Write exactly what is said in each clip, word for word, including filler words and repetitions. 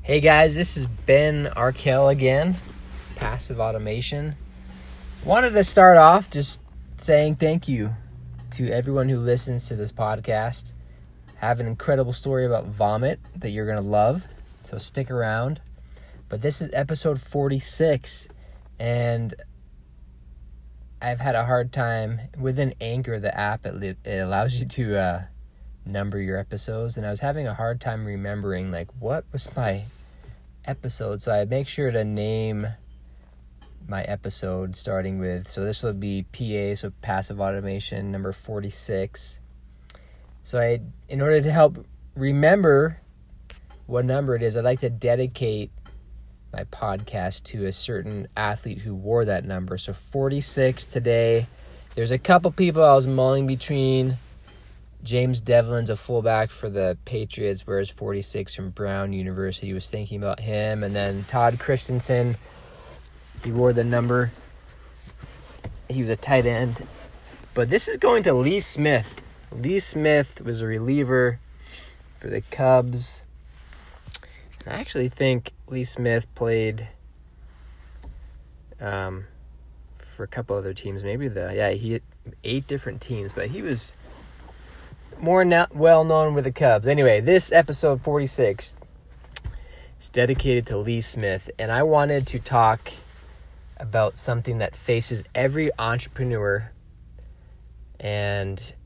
Hey guys, this is Ben Arkell again, Passive Automation. Wanted to start off just saying thank you to everyone who listens to this podcast. I have an incredible story about vomit that you're going to love, so stick around. But this is episode forty-six, and I've had a hard time. Within Anchor, the app, it, it allows you to uh, number your episodes, and I was having a hard time remembering, like, what was my episode, so I make sure to name my episode starting with, so this will be P A, so Passive Automation, number forty-six. So I, in order to help remember what number it is, I'd like to dedicate my podcast to a certain athlete who wore that number. So forty-six today. There's a couple people I was mulling between. James Devlin's a fullback for the Patriots, wears forty-six from Brown University. Was thinking about him. And then Todd Christensen, he wore the number. He was a tight end. But this is going to Lee Smith. Lee Smith was a reliever for the Cubs. And I actually think Lee Smith played um, for a couple other teams. Maybe the, yeah, he had eight different teams. But he was more not well known with the Cubs. Anyway, this episode forty-six is dedicated to Lee Smith, and I wanted to talk about something that faces every entrepreneur, and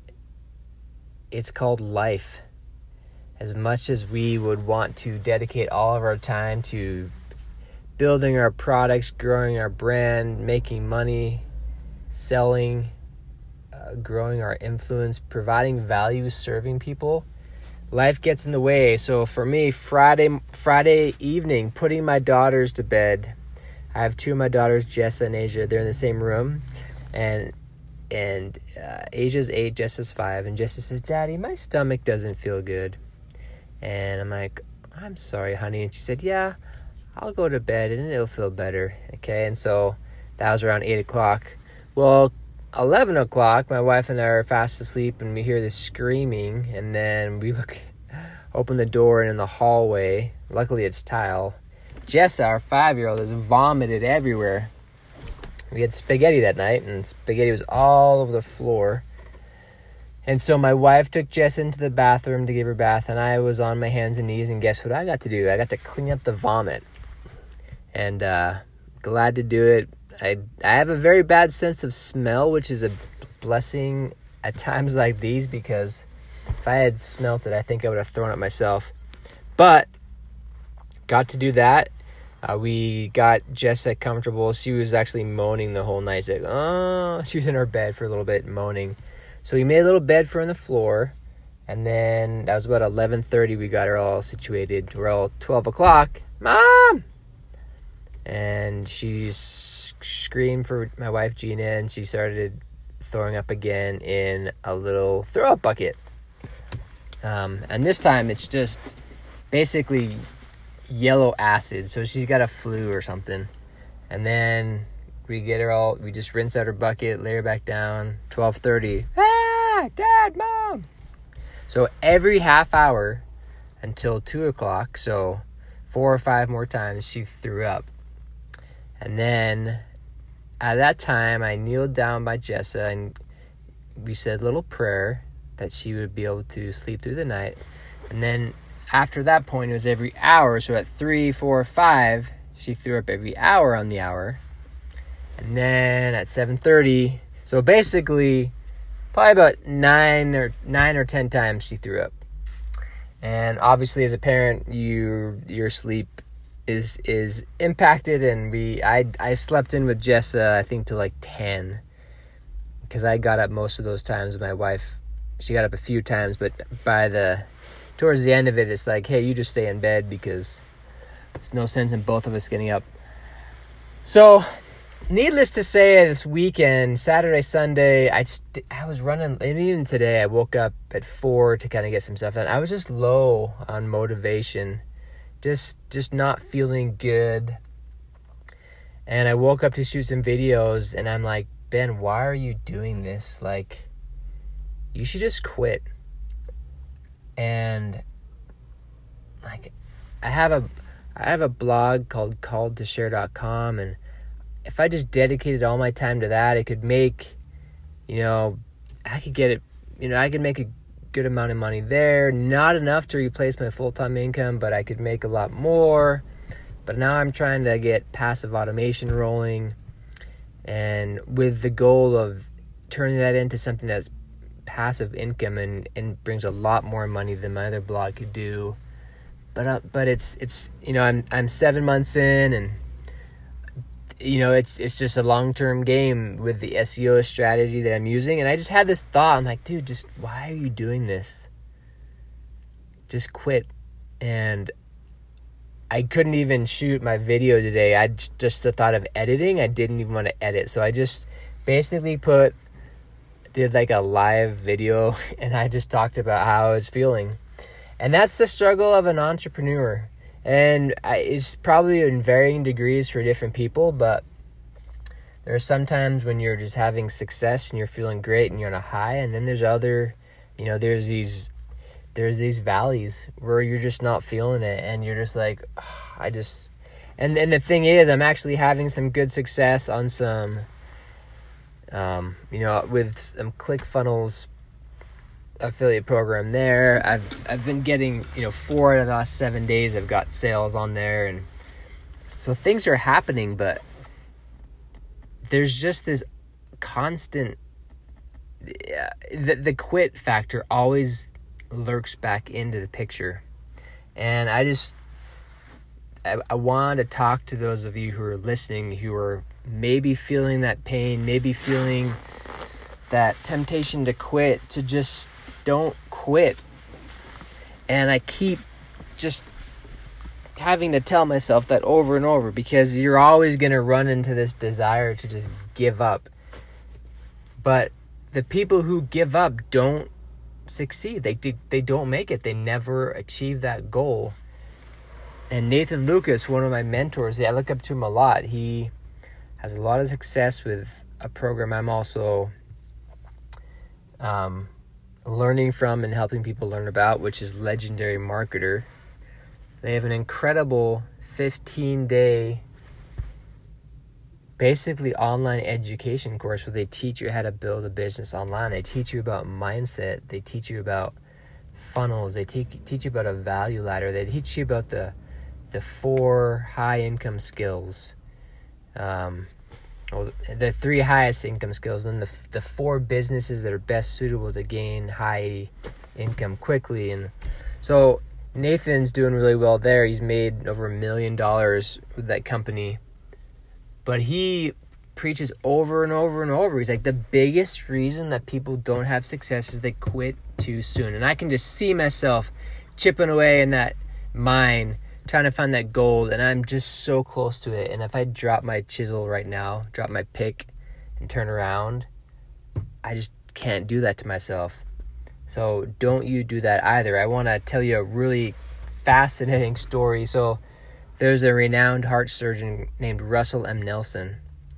it's called life. As much as we would want to dedicate all of our time to building our products, growing our brand, making money, selling, Uh, growing our influence, providing value, serving people, life gets in the way. So for me, Friday Friday evening, putting my daughters to bed. I have two of my daughters, Jessa and Asia. They're in the same room, and and uh, Asia's eight, Jessa's five, and Jessa says, "Daddy, my stomach doesn't feel good." And I'm like, "I'm sorry, honey." And she said, "Yeah, I'll go to bed and it'll feel better." Okay, and so that was around eight o'clock. Well, eleven o'clock, my wife and I are fast asleep, and we hear this screaming, and then we look, open the door, and in the hallway, luckily it's tile, Jessa, our five-year-old, has vomited everywhere. We had spaghetti that night, and spaghetti was all over the floor. And so my wife took Jessa into the bathroom to give her a bath, and I was on my hands and knees, and guess what I got to do? I got to clean up the vomit. And uh, glad to do it. I I have a very bad sense of smell, which is a blessing at times like these, because if I had smelt it, I think I would have thrown it myself. But got to do that. Uh, we got Jessa comfortable. She was actually moaning the whole night. She's like, oh, she was in her bed for a little bit moaning. So we made a little bed for her on the floor, and then that was about eleven thirty. We got her all situated. We're all twelve o'clock. Mom! And she screamed for my wife Gina, and she started throwing up again in a little throw-up bucket. Um, and this time it's just basically yellow acid, so she's got a flu or something. And then we get her all, we just rinse out her bucket, lay her back down. twelve thirty, ah, Dad, Mom. So every half hour until two o'clock, so four or five more times, she threw up. And then at that time, I kneeled down by Jessa, and we said a little prayer that she would be able to sleep through the night. And then after that point, it was every hour. So at three, four, five, she threw up every hour on the hour. And then at seven thirty, so basically probably about nine or nine or ten times she threw up. And obviously, as a parent, you your sleep is is impacted, and we I I slept in with Jessa, I think, till like ten, because I got up most of those times. My wife, she got up a few times, but by the towards the end of it, it's like, hey, you just stay in bed, because there's no sense in both of us getting up. So needless to say, this weekend, Saturday, Sunday, I st- I was running, and even today I woke up at four to kind of get some stuff done. I was just low on motivation. Just just not feeling good. And I woke up to shoot some videos, and I'm like, Ben, why are you doing this? Like, you should just quit. And like, I have a I have a blog called called to share dot com, and if I just dedicated all my time to that, it could make, you know, I could get it, you know, I could make a good amount of money there. Not enough to replace my full-time income, but I could make a lot more. But now I'm trying to get passive automation rolling, and with the goal of turning that into something that's passive income and, and brings a lot more money than my other blog could do. But uh, but it's it's you know I'm I'm seven months in, and you know it's it's just a long-term game with the S E O strategy that I'm using. And I just had this thought. I'm like, dude, just why are you doing this? Just quit. And I couldn't even shoot my video today. I just the thought of editing, I didn't even want to edit. So I just basically put did like a live video, and I just talked about how I was feeling. And that's the struggle of an entrepreneur. And I, it's probably in varying degrees for different people, but there are some times when you're just having success and you're feeling great and you're on a high, and then there's other, you know, there's these there's these valleys where you're just not feeling it, and you're just like, oh, I just, and, and the thing is, I'm actually having some good success on some, um, you know, with some ClickFunnels affiliate program there. I've I've been getting, you know, four out of the last seven days I've got sales on there, and so things are happening, but there's just this constant yeah, the the quit factor always lurks back into the picture. And I just I, I want to talk to those of you who are listening, who are maybe feeling that pain, maybe feeling that temptation to quit, to just don't quit. And I keep just having to tell myself that over and over, because you're always going to run into this desire to just give up. But the people who give up don't succeed. They they don't make it. They never achieve that goal. And Nathan Lucas, one of my mentors, I look up to him a lot. He has a lot of success with a program I'm also um, learning from and helping people learn about, which is Legendary Marketer. They have an incredible fifteen-day, basically online education course where they teach you how to build a business online. They teach you about mindset. They teach you about funnels. They te- teach you about a value ladder. They teach you about the the four high-income skills. Um, well, the three highest income skills, and the the four businesses that are best suitable to gain high income quickly. And so Nathan's doing really well there. He's made over a million dollars with that company. But he preaches over and over and over. He's like, the biggest reason that people don't have success is they quit too soon. And I can just see myself chipping away in that mine, trying to find that gold, and I'm just so close to it. And if I drop my chisel right now, drop my pick and turn around, I just can't do that to myself. So don't you do that either. I want to tell you a really fascinating story. So there's a renowned heart surgeon named Russell M. Nelson.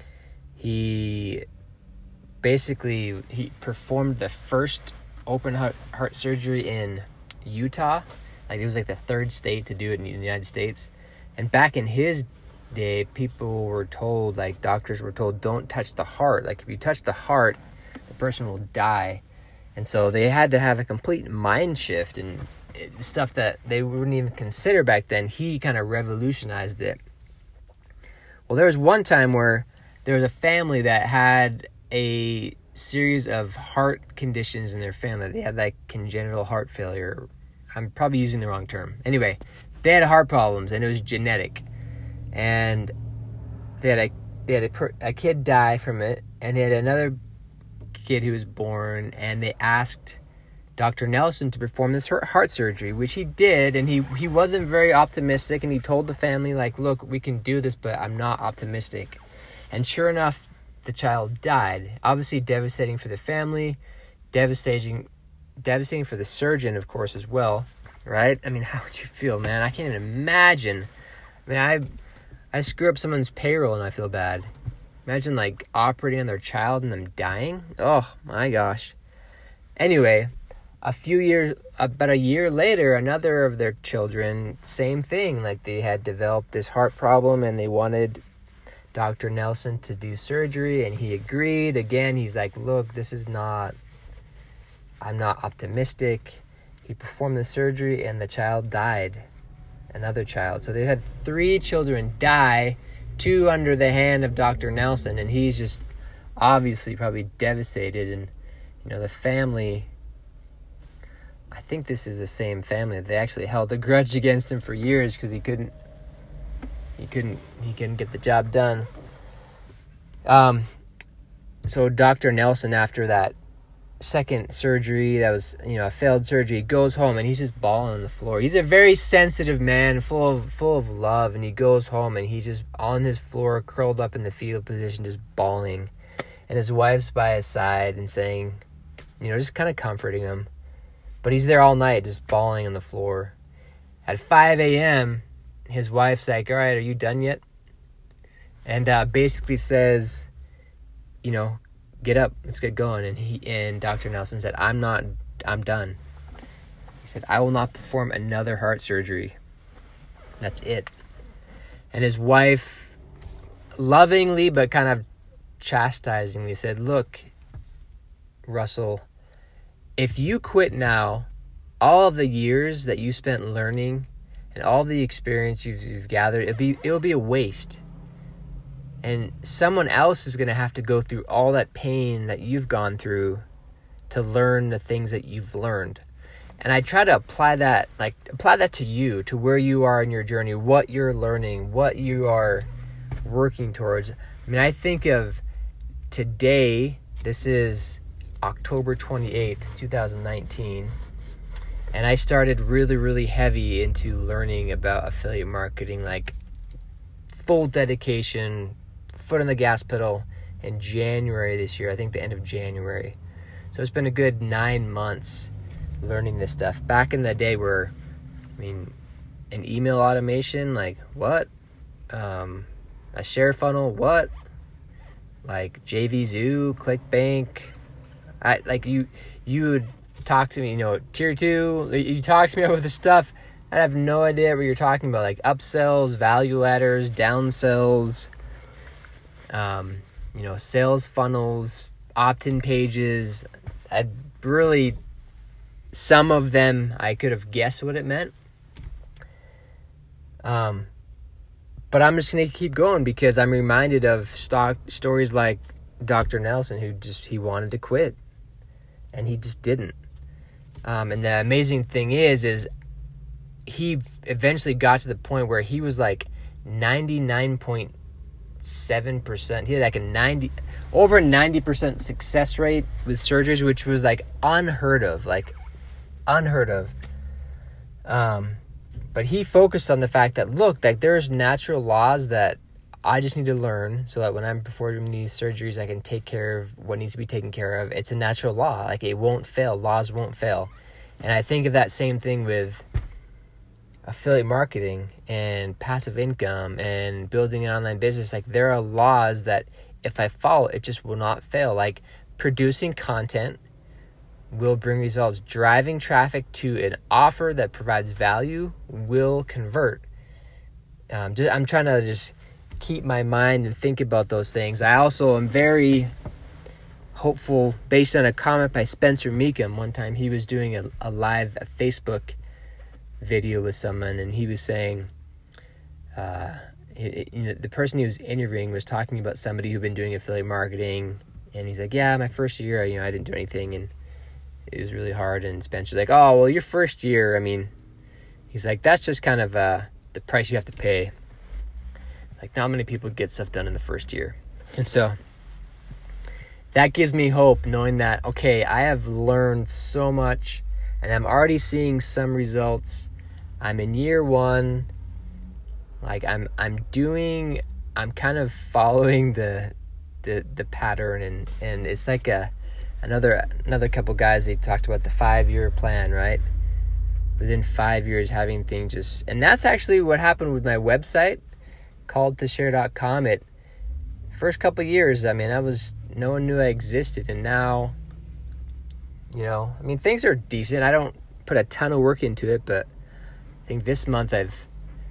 He basically he performed the first open heart, heart surgery in Utah. Like, it was like the third state to do it in the United States. And back in his day, people were told, like doctors were told, don't touch the heart. Like, if you touch the heart, the person will die. And so they had to have a complete mind shift, and stuff that they wouldn't even consider back then. He kind of revolutionized it. Well, there was one time where there was a family that had a series of heart conditions in their family. They had like congenital heart failure. I'm probably using the wrong term. Anyway, they had heart problems, and it was genetic. And they had a they had a, a kid die from it, and they had another kid who was born, and they asked Doctor Nelson to perform this heart surgery, which he did, and he, he wasn't very optimistic, and he told the family, like, look, we can do this, but I'm not optimistic. And sure enough, the child died. Obviously devastating for the family, devastating devastating for the surgeon, of course, as well, right? I mean, how would you feel, man? I can't even imagine. I mean, I I screw up someone's payroll and I feel bad. Imagine, like, operating on their child and them dying. Oh, my gosh. Anyway, a few years, about a year later, another of their children, same thing. Like, they had developed this heart problem and they wanted Doctor Nelson to do surgery, and he agreed. Again, he's like, look, this is not, I'm not optimistic. He performed the surgery and the child died. Another child. So they had three children die, two under the hand of Doctor Nelson, and he's just obviously probably devastated. And, you know, the family, I think this is the same family. They actually held a grudge against him for years because he couldn't, he couldn't, he couldn't get the job done. Um, so Doctor Nelson, after that second surgery, that was, you know, a failed surgery, goes home and he's just bawling on the floor. He's a very sensitive man, full of, full of love, and he goes home and he's just on his floor, curled up in the fetal position, just bawling. And his wife's by his side and saying, you know, just kind of comforting him. But he's there all night, just bawling on the floor. At five a.m., his wife's like, all right, are you done yet? And uh, basically says, you know, get up, let's get going. And he and Doctor Nelson said, I'm not, I'm done. He said, I will not perform another heart surgery. That's it. And his wife, lovingly but kind of chastisingly, said, look, Russell, if you quit now, all of the years that you spent learning and all the experience you've, you've gathered, it'll be, it'll be a waste. And someone else is going to have to go through all that pain that you've gone through to learn the things that you've learned. And I try to apply that, like, apply that to you, to where you are in your journey, what you're learning, what you are working towards. I mean, I think of today, this is October twenty-eighth, twenty nineteen, and I started really, really heavy into learning about affiliate marketing, like full dedication, foot on the gas pedal in January this year, I think the end of January. So it's been a good nine months learning this stuff. Back in the day where, I mean, an email automation, like what? Um, a share funnel, what? Like JVZoo, ClickBank. I like you. You would talk to me, you know, tier two. You talk to me about this stuff. I have no idea what you're talking about. Like upsells, value adders, downsells. Um, you know, sales funnels, opt-in pages. I really, some of them I could have guessed what it meant. Um, but I'm just gonna keep going because I'm reminded of stock stories like Doctor Nelson, who just he wanted to quit. And he just didn't. Um, and the amazing thing is, is he eventually got to the point where he was like ninety-nine point seven percent. He had like a ninety, over ninety percent success rate with surgeries, which was like unheard of, like unheard of. Um, but he focused on the fact that, look, like there's natural laws that I just need to learn so that when I'm performing these surgeries, I can take care of what needs to be taken care of. It's a natural law. Like it won't fail. Laws won't fail. And I think of that same thing with affiliate marketing and passive income and building an online business. Like there are laws that if I follow, it just will not fail. Like producing content will bring results. Driving traffic to an offer that provides value will convert. Um, just, I'm trying to just keep my mind and think about those things. I also am very hopeful based on a comment by Spencer Meekum. One time he was doing a, a live a Facebook video with someone, and he was saying uh, it, you know, the person he was interviewing was talking about somebody who'd been doing affiliate marketing, and he's like, yeah, my first year, you know, I didn't do anything, and it was really hard. And Spencer's like, oh, well, your first year, I mean, he's like, that's just kind of uh, the price you have to pay. Like, not many people get stuff done in the first year. And so that gives me hope, knowing that, okay, I have learned so much and I'm already seeing some results. I'm in year one. Like I'm I'm doing I'm kind of following the the the pattern, and, and it's like a another another couple guys, they talked about the five year plan, right? Within five years having things just, and that's actually what happened with my website, called to share dot com. It first couple years, I mean, I was no one knew I existed, and now, You know, I mean, things are decent. I don't put a ton of work into it, but I think this month I've,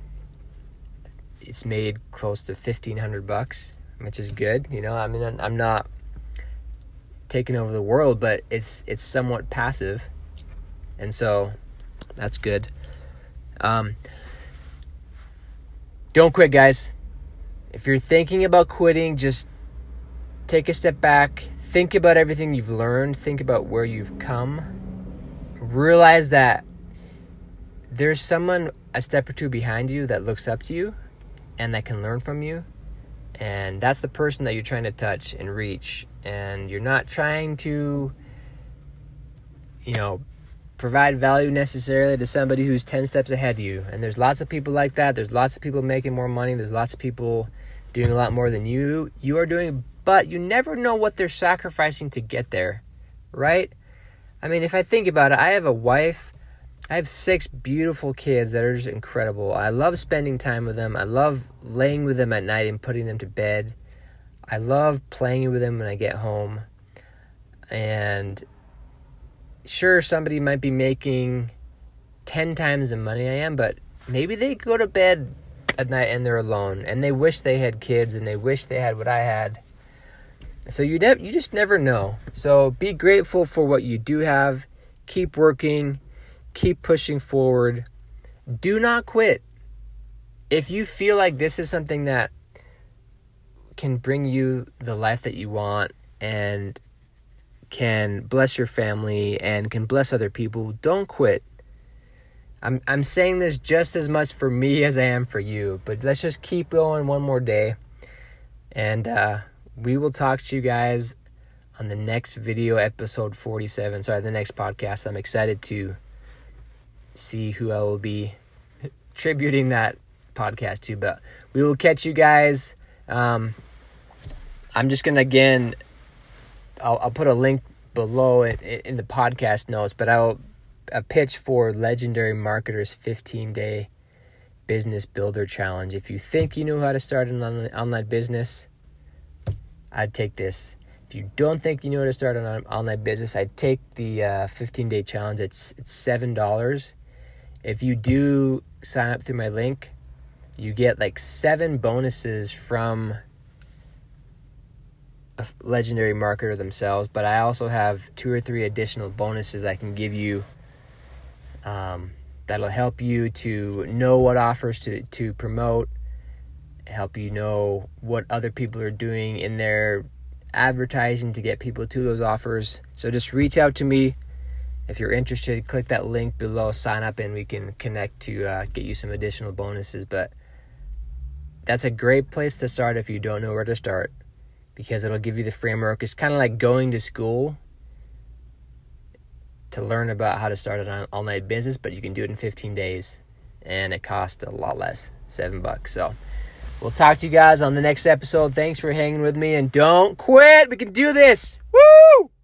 it's made close to fifteen hundred bucks, which is good. You know, I mean, I'm not taking over the world, but it's, it's somewhat passive. And so that's good. Um, don't quit, guys. If you're thinking about quitting, just take a step back. Think about everything you've learned. Think about where you've come. Realize that there's someone a step or two behind you that looks up to you and that can learn from you. And that's the person that you're trying to touch and reach. And you're not trying to, you know, provide value necessarily to somebody who's ten steps ahead of you. And there's lots of people like that. There's lots of people making more money. There's lots of people doing a lot more than you you are doing. But you never know what they're sacrificing to get there, right? I mean, if I think about it, I have a wife. I have six beautiful kids that are just incredible. I love spending time with them. I love laying with them at night and putting them to bed. I love playing with them when I get home. And sure, somebody might be making ten times the money I am, but maybe they go to bed at night and they're alone, and they wish they had kids, and they wish they had what I had. So you ne- you just never know. So be grateful for what you do have. Keep working. Keep pushing forward. Do not quit. If you feel like this is something that can bring you the life that you want and can bless your family and can bless other people, don't quit. I'm I'm saying this just as much for me as I am for you, but let's just keep going one more day. And uh, we will talk to you guys on the next video, episode forty-seven. Sorry, the next podcast. I'm excited to see who I will be tributing that podcast to, but we will catch you guys. Um, I'm just going to, again, I'll, I'll put a link below in, in the podcast notes, but I'll a pitch for Legendary Marketers fifteen-day Business Builder Challenge. If you think you know how to start an online business, I'd take this. If you don't think you know how to start an online business, I'd take the uh, fifteen-day challenge. It's it's seven dollars. If you do sign up through my link, you get like seven bonuses from a Legendary Marketer themselves, but I also have two or three additional bonuses I can give you um, that'll help you to know what offers to, to promote, help you know what other people are doing in their advertising to get people to those offers. So just reach out to me if you're interested. Click that link below, sign up, and we can connect to uh, get you some additional bonuses. But that's a great place to start if you don't know where to start, because it'll give you the framework. It's kind of like going to school to learn about how to start an online business, but you can do it in fifteen days, and it costs a lot less, seven bucks. So we'll talk to you guys on the next episode. Thanks for hanging with me, and don't quit. We can do this. Woo!